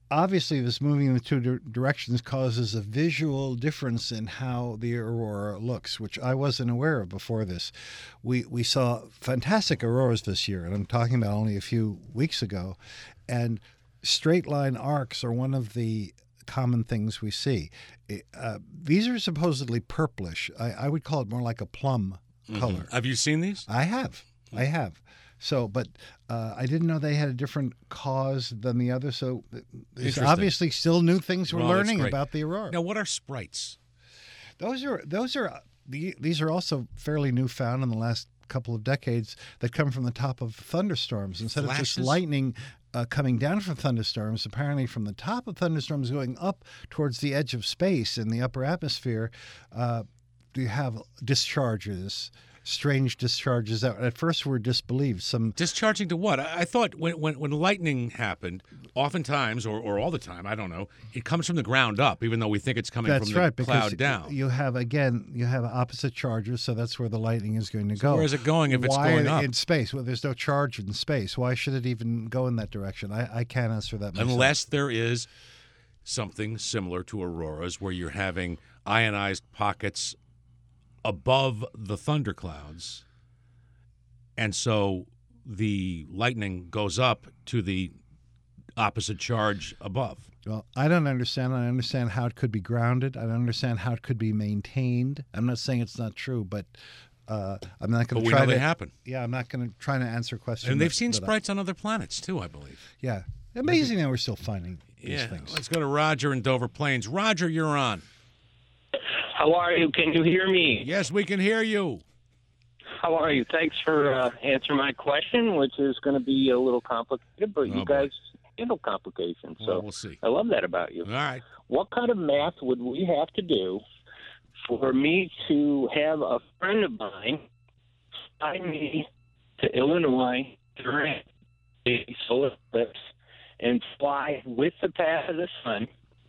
obviously, this moving in the two di- directions causes a visual difference in how the aurora looks, which I wasn't aware of before this. We we saw fantastic auroras this year, and I'm talking about only a few weeks ago, and straight line arcs are one of the common things we see. Uh, these are supposedly purplish. I, I would call it more like a plum Mm-hmm. color. Have you seen these? I have. I have. So, but uh, I didn't know they had a different cause than the other. So there's Interesting. obviously still new things we're Well, that's learning great. about the aurora. Now, what are sprites? Those are those are the- these are also fairly newfound in the last couple of decades that come from the top of thunderstorms instead of just Flashes? lightning uh, coming down from thunderstorms. Apparently, from the top of thunderstorms going up towards the edge of space in the upper atmosphere, uh, you have discharges. Strange discharges that at first were disbelieved. Some Discharging to what? I, I thought when, when when lightning happened, oftentimes or, or all the time, I don't know, it comes from the ground up, even though we think it's coming that's from the right cloud because down. you have again you have opposite charges, so that's where the lightning is going to go. Where is it going if it's Why going up? in space? Well, there's no charge in space. Why should it even go in that direction? I, I can't answer that myself. Unless there is something similar to auroras where you're having ionized pockets above the thunderclouds, and so the lightning goes up to the opposite charge above. Well, I don't understand. I understand how it could be grounded. I don't understand how it could be maintained. I'm not saying it's not true, but uh, I'm not going But to we try know to. they happen. Yeah, I'm not going to try to answer questions. And they've that- seen that I- sprites on other planets, too, I believe. Yeah, amazing that we're still finding these Yeah. things. Let's go to Roger in Dover Plains. Roger, you're on. How are you? Can you hear me? Yes, we can hear you. How are you? Thanks for uh, answering my question, which is going to be a little complicated, but Oh, you boy. guys handle complications. Well, So we'll see. I love that about you. All right. What kind of math would we have to do for me to have a friend of mine fly me to Illinois during the solar eclipse and fly with the path of the sun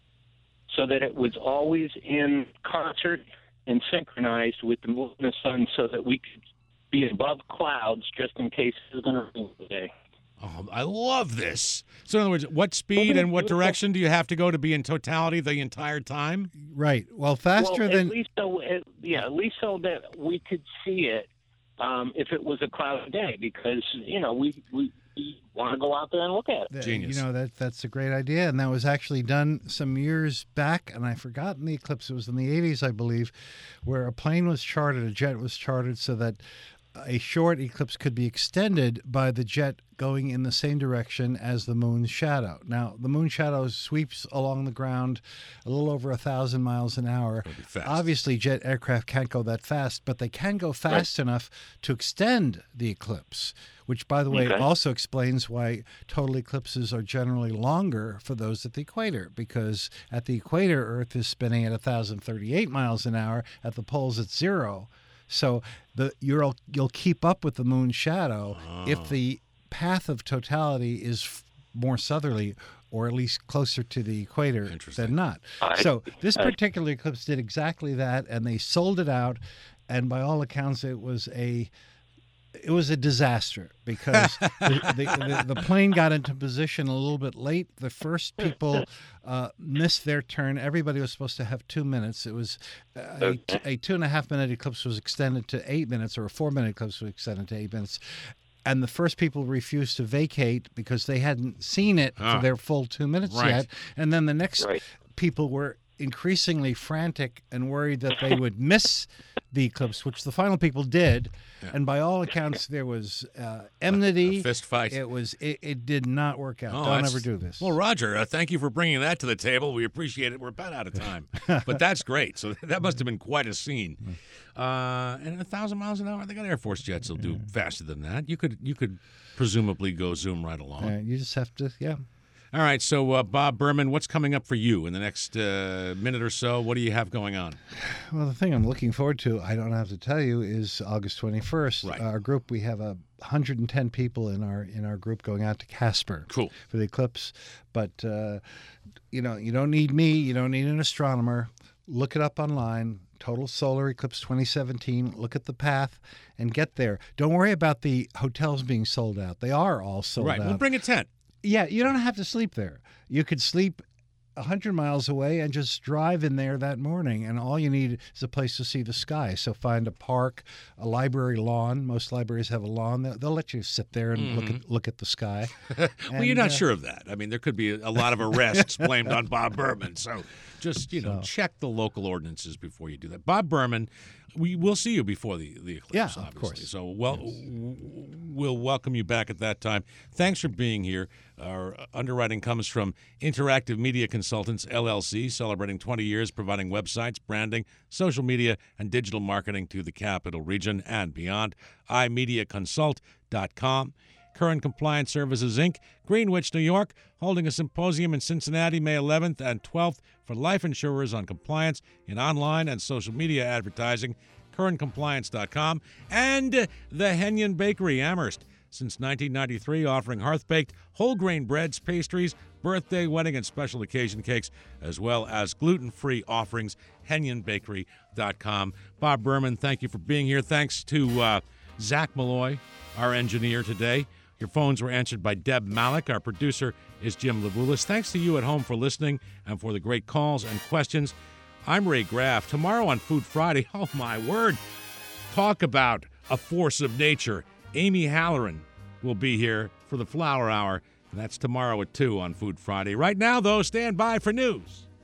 so that it was always in concert and synchronized with the moon and the sun so that we could be above clouds just in case it was going to rain today? Oh, I love this. So, in other words, what speed and what direction do you have to go to be in totality the entire time? Right. Well, faster well, than at least so, at, yeah, at least so that we could see it um, if it was a cloudy day, because you know we we, we want to go out there and look at it. Th- Genius. You know, that that's a great idea, and that was actually done some years back, and I've forgotten the eclipse. It was in the eighties, I believe, where a plane was chartered, a jet was chartered, so that a short eclipse could be extended by the jet going in the same direction as the moon's shadow. Now, the moon shadow sweeps along the ground a little over a thousand miles an hour. fast. Obviously, jet aircraft can't go that fast, but they can go fast enough to extend the eclipse, which, by the way, Okay. also explains why total eclipses are generally longer for those at the equator, because at the equator, Earth is spinning at one thousand thirty-eight miles an hour. At the poles, it's zero. So the you'll you'll keep up with the moon's shadow if the path of totality is f- more southerly, or at least closer to the equator than not. I- so this I- particular eclipse did exactly that, and they sold it out. And by all accounts, it was a it was a disaster because the, the, the, the plane got into position a little bit late. The first people uh, missed their turn. Everybody was supposed to have two minutes. It was uh, a, t- a two and a half minute eclipse was extended to eight minutes, or a four minute eclipse was extended to eight minutes. And the first people refused to vacate because they hadn't seen it Ah. for their full two minutes Right. yet. And then the next Right. people were increasingly frantic and worried that they would miss the eclipse, which the final people did. Yeah. And by all accounts, there was uh, enmity. A fist fight. It was. It, it did not work out. Oh, Don't that's- ever do this. Well, Roger, uh, thank you for bringing that to the table. We appreciate it. We're about out of time, but that's great. So that must have been quite a scene. Uh, and a thousand miles an hour, they got Air Force jets that'll do faster than that. You could, you could presumably go zoom right along. Uh, you just have to, yeah. All right. So, uh, Bob Berman, what's coming up for you in the next uh, minute or so? What do you have going on? Well, the thing I'm looking forward to, I don't have to tell you, is August twenty-first. Right. Our group, we have a one hundred ten people in our in our group going out to Casper. Cool. For the eclipse. But, uh, you know, you don't need me. You don't need an astronomer. Look it up online. Total Solar Eclipse twenty seventeen. Look at the path and get there. Don't worry about the hotels being sold out. They are all sold right. out. We'll bring a tent. Yeah, you don't have to sleep there. You could sleep one hundred miles away and just drive in there that morning, and all you need is a place to see the sky. So find a park, a library lawn. Most libraries have a lawn. They'll, they'll let you sit there and Mm-hmm. look at look at the sky. well, And, you're not uh, sure of that. I mean, there could be a lot of arrests blamed on Bob Berman. So just, you know, So- check the local ordinances before you do that. Bob Berman, we will see you before the, the eclipse, Yeah, of obviously. course. So well, w- we'll welcome you back at that time. Thanks for being here. Our underwriting comes from Interactive Media Consultants, L L C, celebrating twenty years providing websites, branding, social media, and digital marketing to the capital region and beyond. i media consult dot com. Current Compliance Services, Incorporated, Greenwich, New York, holding a symposium in Cincinnati, May eleventh and twelfth for life insurers on compliance in online and social media advertising, current compliance dot com, and the Henyon Bakery, Amherst, since nineteen ninety-three, offering hearth-baked, whole-grain breads, pastries, birthday, wedding, and special occasion cakes, as well as gluten-free offerings, henyon bakery dot com. Bob Berman, thank you for being here. Thanks to uh, Zach Malloy, our engineer today. Your phones were answered by Deb Malik. Our producer is Jim Levulis. Thanks to you at home for listening and for the great calls and questions. I'm Ray Graff. Tomorrow on Food Friday, oh my word, talk about a force of nature. Amy Halloran will be here for the Flower Hour, and that's tomorrow at two on Food Friday. Right now, though, stand by for news.